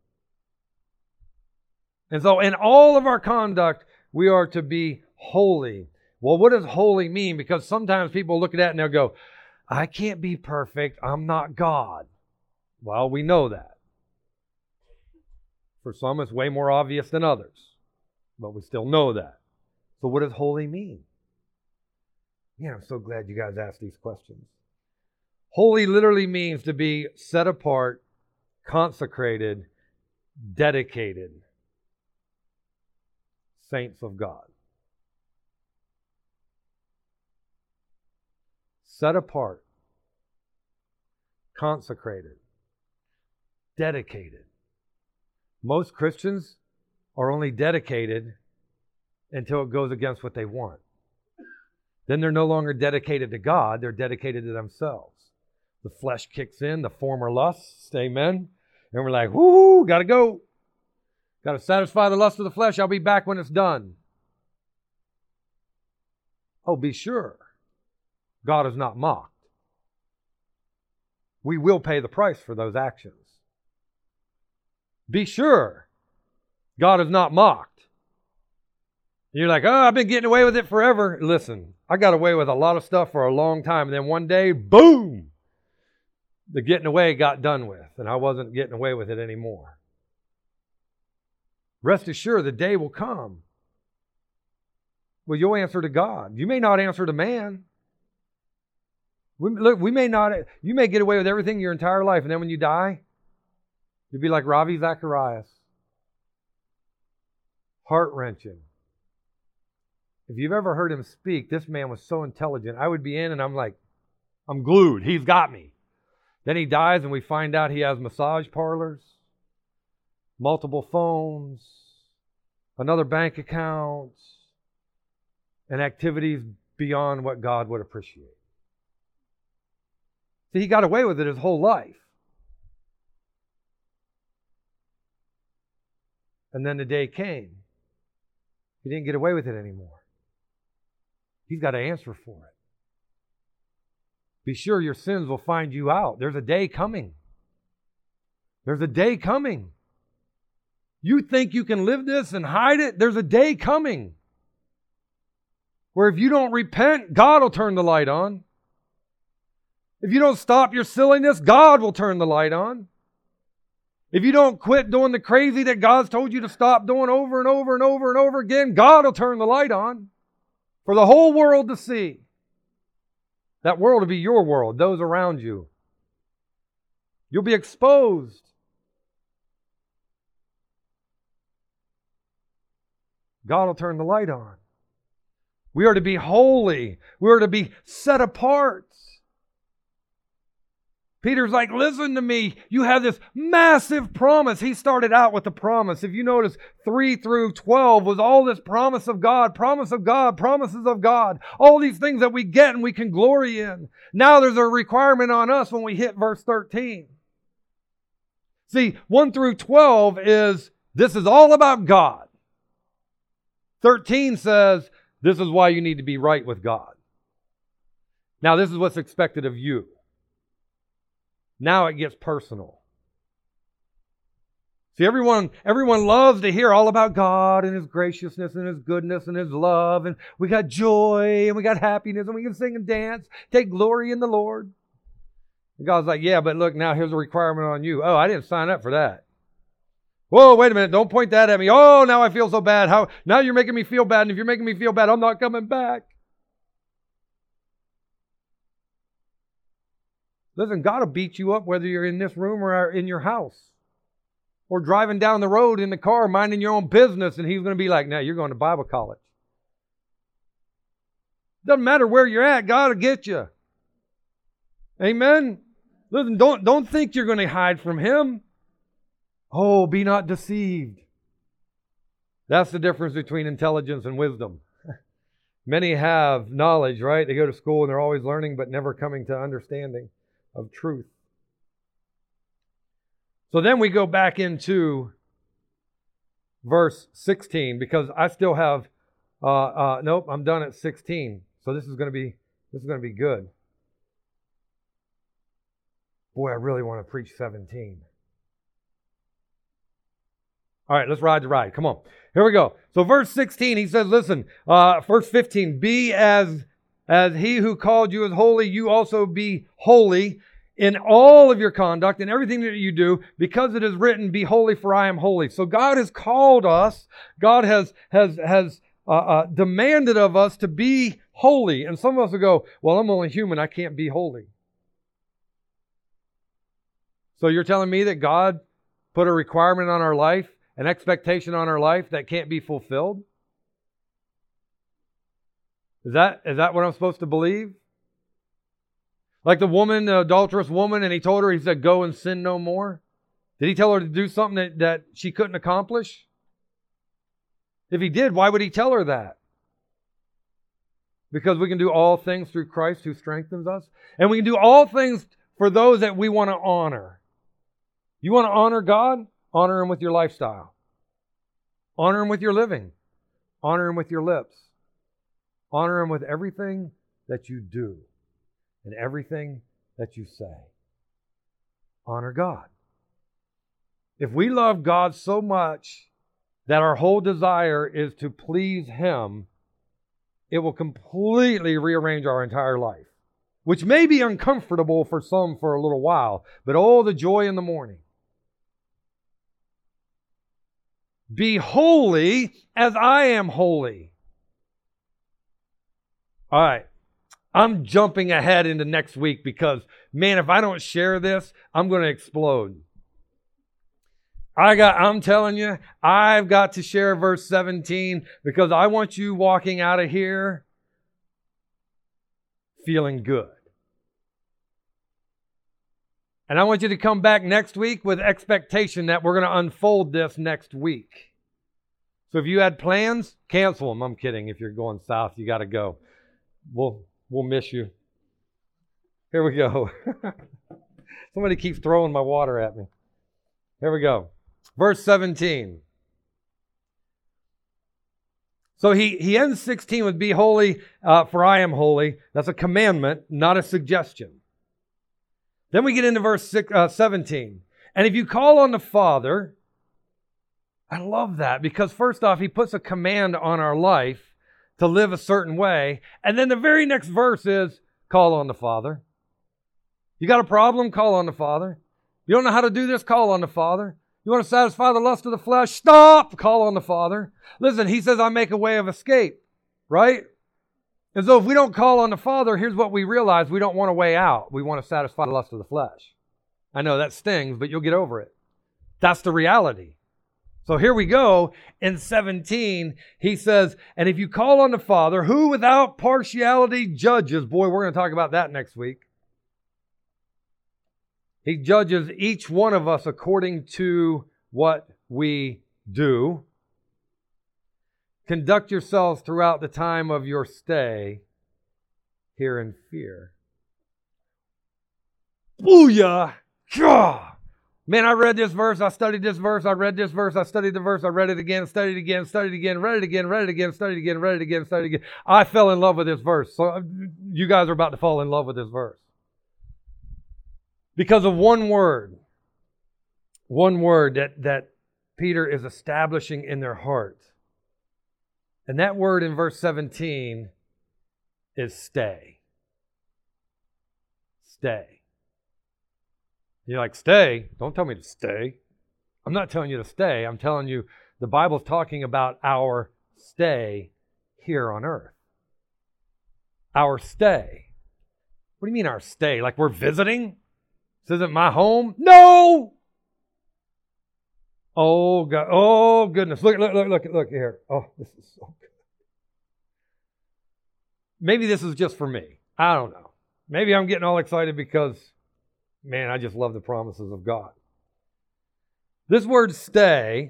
And so in all of our conduct, we are to be holy. Well, what does holy mean? Because sometimes people look at that and they'll go, I can't be perfect. I'm not God. Well, we know that. For some, it's way more obvious than others. But we still know that. So what does holy mean? Yeah, I'm so glad you guys asked these questions. Holy literally means to be set apart, consecrated, dedicated. Saints of God. Set apart, consecrated, dedicated. Most Christians are only dedicated until it goes against what they want. Then they're no longer dedicated to God, they're dedicated to themselves. The flesh kicks in, the former lusts, amen? And we're like, whoo, gotta go. Gotta satisfy the lust of the flesh, I'll be back when it's done. Oh, be sure, God is not mocked. We will pay the price for those actions. Be sure, God is not mocked. You're like, oh, I've been getting away with it forever. Listen, I got away with a lot of stuff for a long time, and then one day, boom, the getting away got done with, and I wasn't getting away with it anymore. Rest assured, the day will come. Well, you'll answer to God. You may not answer to man. You may get away with everything your entire life, and then when you die, you'll be like Ravi Zacharias. Heart-wrenching. If you've ever heard him speak, this man was so intelligent. I would be in and I'm like, I'm glued. He's got me. Then he dies and we find out he has massage parlors, multiple phones, another bank account, and activities beyond what God would appreciate. See, he got away with it his whole life. And then the day came. He didn't get away with it anymore. He's got to answer for it. Be sure your sins will find you out. There's a day coming. There's a day coming. You think you can live this and hide it? There's a day coming where if you don't repent, God will turn the light on. If you don't stop your silliness, God will turn the light on. If you don't quit doing the crazy that God's told you to stop doing over and over and over and over again, God will turn the light on for the whole world to see. That world will be your world, those around you. You'll be exposed. God will turn the light on. We are to be holy. We are to be set apart. Peter's like, listen to me. You have this massive promise. He started out with the promise. If you notice, 3 through 12 was all this promise of God, promises of God. All these things that we get and we can glory in. Now there's a requirement on us when we hit verse 13. See, 1 through 12 is, this is all about God. 13 says, this is why you need to be right with God. Now this is what's expected of you. Now it gets personal. See, everyone loves to hear all about God and His graciousness and His goodness and His love. And we got joy and we got happiness and we can sing and dance, take glory in the Lord. And God's like, yeah, but look, now here's a requirement on you. Oh, I didn't sign up for that. Whoa, wait a minute. Don't point that at me. Oh, now I feel so bad. Now you're making me feel bad. And if you're making me feel bad, I'm not coming back. Listen, God will beat you up whether you're in this room or in your house. Or driving down the road in the car, minding your own business, and He's going to be like, no, you're going to Bible college. Doesn't matter where you're at, God will get you. Amen? Listen, don't think you're going to hide from Him. Oh, be not deceived. That's the difference between intelligence and wisdom. Many have knowledge, right? They go to school and they're always learning, but never coming to understanding of truth. So then we go back into verse 16 because I still have nope, I'm done at 16. So this is going to be good. Boy, I really want to preach 17. All right, let's ride the ride. Come on. Here we go. So verse 16, he says, listen, verse 15, be as He who called you is holy, you also be holy in all of your conduct and everything that you do, because it is written, be holy for I am holy. So God has called us. God has demanded of us to be holy. And some of us will go, well, I'm only human. I can't be holy. So you're telling me that God put a requirement on our life, an expectation on our life that can't be fulfilled? Is that what I'm supposed to believe? Like the woman, the adulterous woman, and He told her, He said, go and sin no more. Did He tell her to do something that she couldn't accomplish? If He did, why would He tell her that? Because we can do all things through Christ who strengthens us. And we can do all things for those that we want to honor. You want to honor God? Honor Him with your lifestyle. Honor Him with your living. Honor Him with your lips. Honor Him with everything that you do and everything that you say. Honor God. If we love God so much that our whole desire is to please Him, it will completely rearrange our entire life, which may be uncomfortable for some for a little while, but oh, the joy in the morning. Be holy as I am holy. All right. I'm jumping ahead into next week because, man, if I don't share this, I'm going to explode. I'm telling you, I've got to share verse 17 because I want you walking out of here feeling good. And I want you to come back next week with expectation that we're going to unfold this next week. So if you had plans, cancel them. I'm kidding. If you're going south, you got to go. We'll miss you. Here we go. Somebody keeps throwing my water at me. Here we go. Verse 17. So he ends 16 with be holy, for I am holy. That's a commandment, not a suggestion. Then we get into verse 17. And if you call on the Father, I love that because first off, he puts a command on our life to live a certain way. And then the very next verse is call on the Father. You got a problem? Call on the Father. You don't know how to do this? Call on the Father. You want to satisfy the lust of the flesh? Stop! Call on the Father. Listen, he says, I make a way of escape, right? And so if we don't call on the Father, here's what we realize. We don't want a way out. We want to satisfy the lust of the flesh. I know that stings, but you'll get over it. That's the reality. So here we go. In 17, he says, and if you call on the Father, who without partiality judges, boy, we're going to talk about that next week. He judges each one of us according to what we do. Conduct yourselves throughout the time of your stay here in fear. Booyah! Man, I read this verse, I studied this verse, I read this verse, I studied the verse, I read it again, studied it again, studied it again, read it again, read it again, studied it again, read it again, studied it again. I fell in love with this verse. So you guys are about to fall in love with this verse. Because of one word that Peter is establishing in their heart. And that word in verse 17 is stay. Stay. You're like, stay? Don't tell me to stay. I'm not telling you to stay. I'm telling you the Bible's talking about our stay here on earth. Our stay. What do you mean our stay? Like we're visiting? This isn't my home? No! Oh, God. Oh, goodness. Look here. Oh, this is so good. Maybe this is just for me. I don't know. Maybe I'm getting all excited because, man, I just love the promises of God. This word stay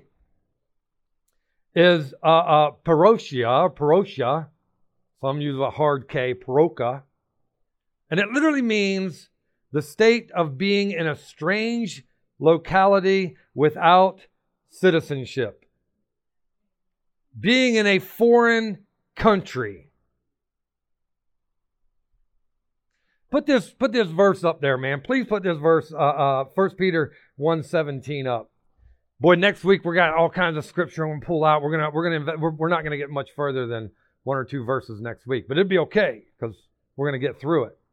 is parosia. Some use a hard K, paroka. And it literally means the state of being in a strange locality without citizenship. Being in a foreign country. Put this verse up there, man. Please put this verse, 1 Peter 1:17 up. Boy, next week we got all kinds of scripture I'm gonna pull out. We're not gonna get much further than one or two verses next week, but it'd be okay because we're gonna get through it.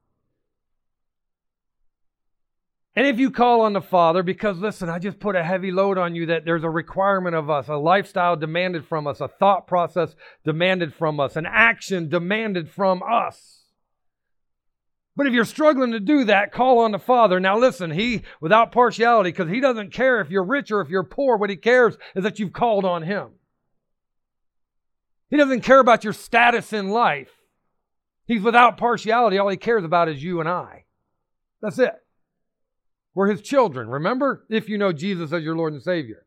And if you call on the Father, because listen, I just put a heavy load on you that there's a requirement of us, a lifestyle demanded from us, a thought process demanded from us, an action demanded from us. But if you're struggling to do that, call on the Father. Now listen, He, without partiality, because He doesn't care if you're rich or if you're poor, what He cares is that you've called on Him. He doesn't care about your status in life. He's without partiality. All He cares about is you and I. That's it. We're His children, remember? If you know Jesus as your Lord and Savior.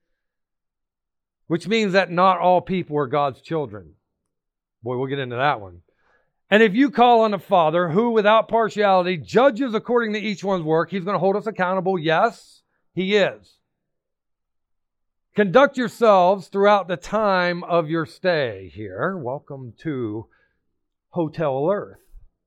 Which means that not all people are God's children. Boy, we'll get into that one. And if you call on the Father, who without partiality judges according to each one's work, He's going to hold us accountable. Yes, He is. Conduct yourselves throughout the time of your stay here. Welcome to Hotel Earth.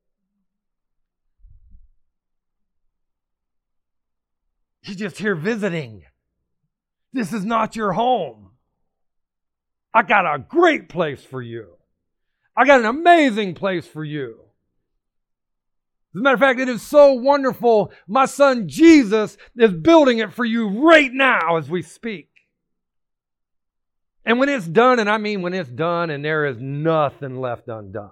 You're just here visiting. This is not your home. I got a great place for you. I got an amazing place for you. As a matter of fact, it is so wonderful. My son Jesus is building it for you right now as we speak. And when it's done, and I mean when it's done and there is nothing left undone,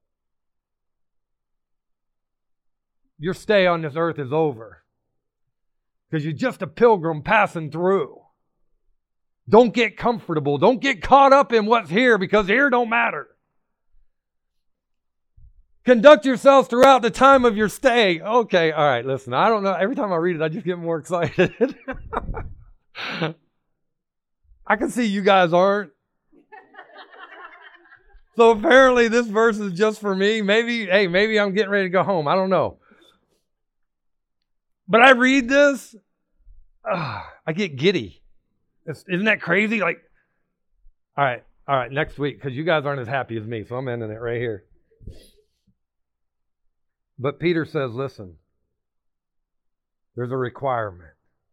your stay on this earth is over. Because you're just a pilgrim passing through. Don't get comfortable. Don't get caught up in what's here because here don't matter. Conduct yourselves throughout the time of your stay. Okay, all right, listen. I don't know. Every time I read it, I just get more excited. I can see you guys aren't. So apparently this verse is just for me. Maybe I'm getting ready to go home. I don't know. But I read this, I get giddy. Isn't that crazy? Like, all right, All right, next week, because you guys aren't as happy as me, so I'm ending it right here. But Peter says, listen, there's a requirement.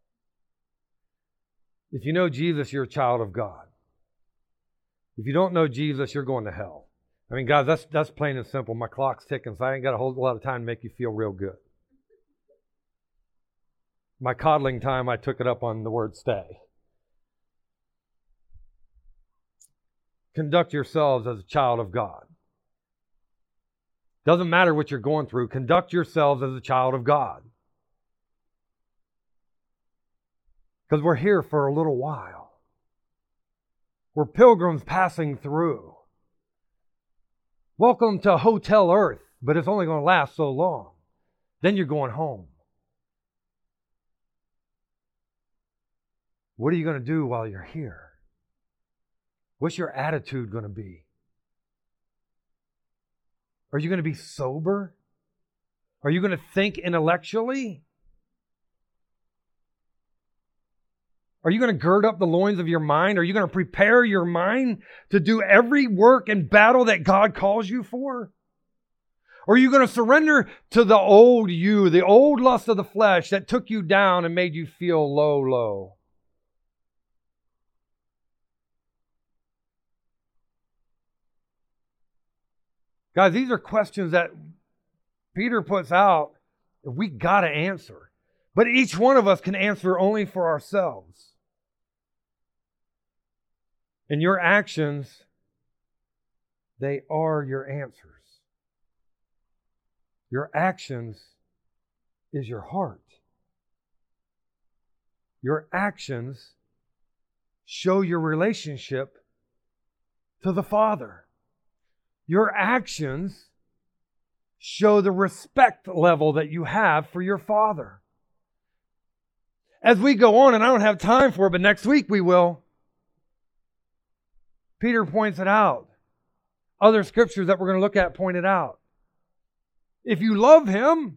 If you know Jesus, you're a child of God. If you don't know Jesus, you're going to hell. I mean, guys, that's plain and simple. My clock's ticking, so I ain't got a whole lot of time to make you feel real good. My coddling time, I took it up on the word stay. Conduct yourselves as a child of God. Doesn't matter what you're going through. Conduct yourselves as a child of God. Because we're here for a little while. We're pilgrims passing through. Welcome to Hotel Earth, but it's only going to last so long. Then you're going home. What are you going to do while you're here? What's your attitude going to be? Are you going to be sober? Are you going to think intellectually? Are you going to gird up the loins of your mind? Are you going to prepare your mind to do every work and battle that God calls you for? Or are you going to surrender to the old you, the old lust of the flesh that took you down and made you feel low? Guys, these are questions that Peter puts out that we got to answer. But each one of us can answer only for ourselves. And your actions, they are your answers. Your actions is your heart. Your actions show your relationship to the Father. Your actions show the respect level that you have for your Father. As we go on, and I don't have time for it, but next week we will, Peter points it out. Other scriptures that we're going to look at point it out. If you love Him,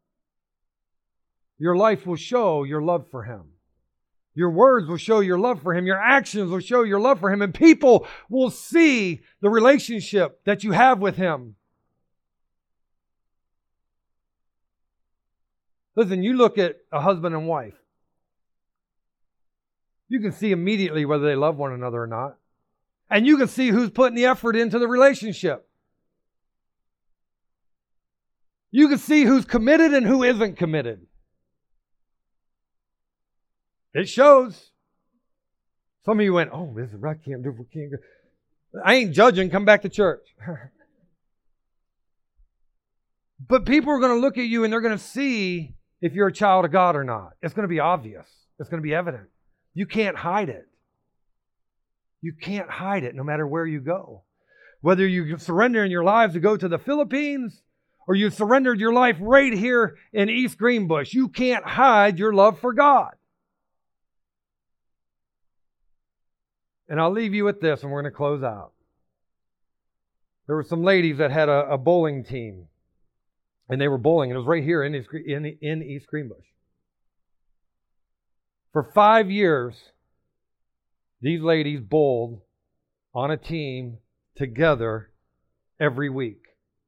your life will show your love for Him. Your words will show your love for Him. Your actions will show your love for Him. And people will see the relationship that you have with Him. Listen, you look at a husband and wife. You can see immediately whether they love one another or not. And you can see who's putting the effort into the relationship. You can see who's committed and who isn't committed. It shows. Some of you went, oh, this is right, can't do. I ain't judging, come back to church. But people are going to look at you and they're going to see if you're a child of God or not. It's going to be obvious. It's going to be evident. You can't hide it. You can't hide it no matter where you go. Whether you surrender in your lives to go to the Philippines or you surrendered your life right here in East Greenbush, you can't hide your love for God. And I'll leave you with this, and we're going to close out. There were some ladies that had a bowling team, and they were bowling, and it was right here in East Greenbush. For 5 years, these ladies bowled on a team together every week.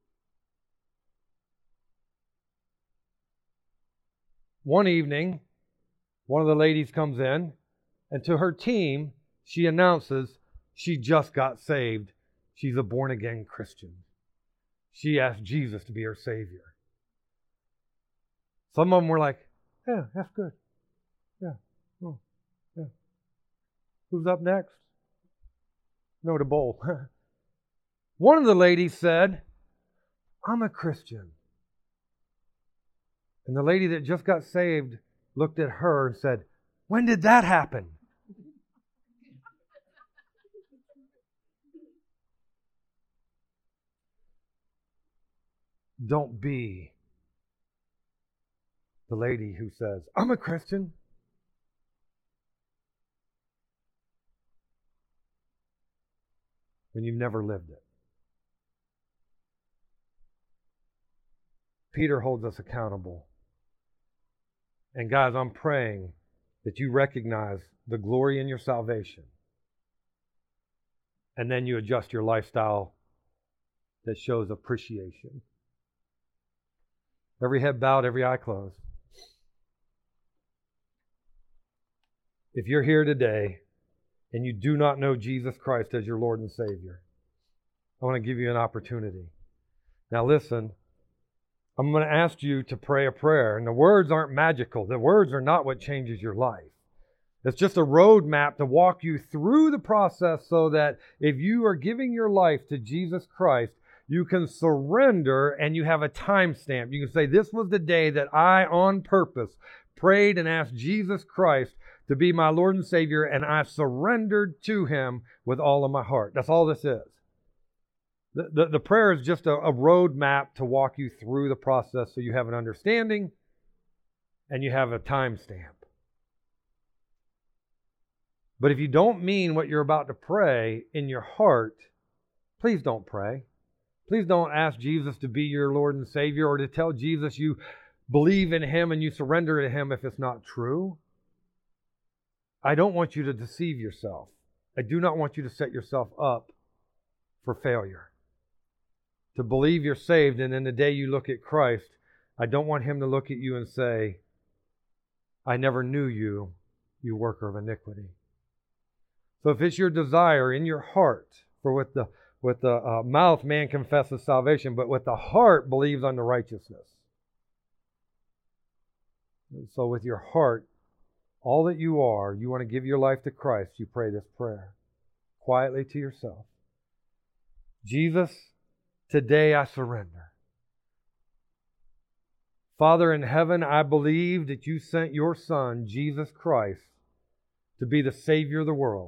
One evening, one of the ladies comes in, and to her team, she announces she just got saved. She's a born-again Christian. She asked Jesus to be her Savior. Some of them were like, yeah, that's good. Yeah. Oh, yeah. Who's up next? No, to bowl. One of the ladies said, I'm a Christian. And the lady that just got saved looked at her and said, when did that happen? Don't be the lady who says, I'm a Christian. When you've never lived it. Peter holds us accountable. And guys, I'm praying that you recognize the glory in your salvation. And then you adjust your lifestyle that shows appreciation. Every head bowed, every eye closed. If you're here today and you do not know Jesus Christ as your Lord and Savior, I want to give you an opportunity. Now listen, I'm going to ask you to pray a prayer. And the words aren't magical. The words are not what changes your life. It's just a roadmap to walk you through the process so that if you are giving your life to Jesus Christ, you can surrender and you have a timestamp. You can say, this was the day that I, on purpose, prayed and asked Jesus Christ to be my Lord and Savior, and I surrendered to Him with all of my heart. That's all this is. The prayer is just a roadmap to walk you through the process so you have an understanding and you have a timestamp. But if you don't mean what you're about to pray in your heart, please don't pray. Please don't ask Jesus to be your Lord and Savior or to tell Jesus you believe in Him and you surrender to Him if it's not true. I don't want you to deceive yourself. I do not want you to set yourself up for failure. To believe you're saved, and then the day you look at Christ, I don't want Him to look at you and say, I never knew you, you worker of iniquity. So if it's your desire in your heart, for with the mouth man confesses salvation, but with the heart believes unto righteousness. And so with your heart, all that you are, you want to give your life to Christ, you pray this prayer quietly to yourself. Jesus, today I surrender. Father in heaven, I believe that you sent your Son, Jesus Christ, to be the Savior of the world.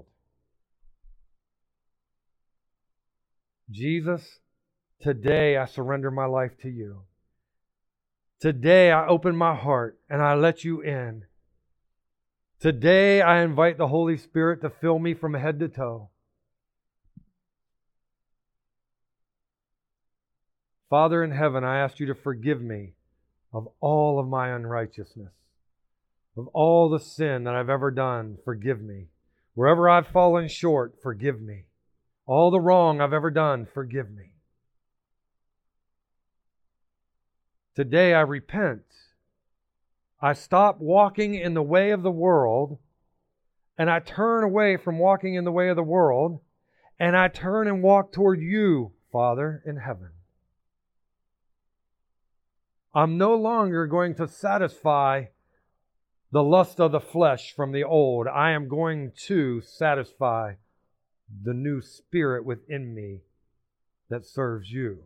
Jesus, today I surrender my life to you. Today I open my heart and I let you in. Today I invite the Holy Spirit to fill me from head to toe. Father in heaven, I ask you to forgive me of all of my unrighteousness, of all the sin that I've ever done. Forgive me. Wherever I've fallen short, forgive me. All the wrong I've ever done, forgive me. Today I repent. I stop walking in the way of the world, and I turn away from walking in the way of the world, and I turn and walk toward you, Father in heaven. I'm no longer going to satisfy the lust of the flesh from the old. I am going to satisfy the new spirit within me that serves you.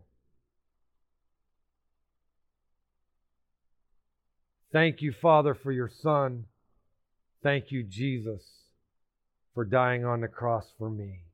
Thank you, Father, for your Son. Thank you, Jesus, for dying on the cross for me.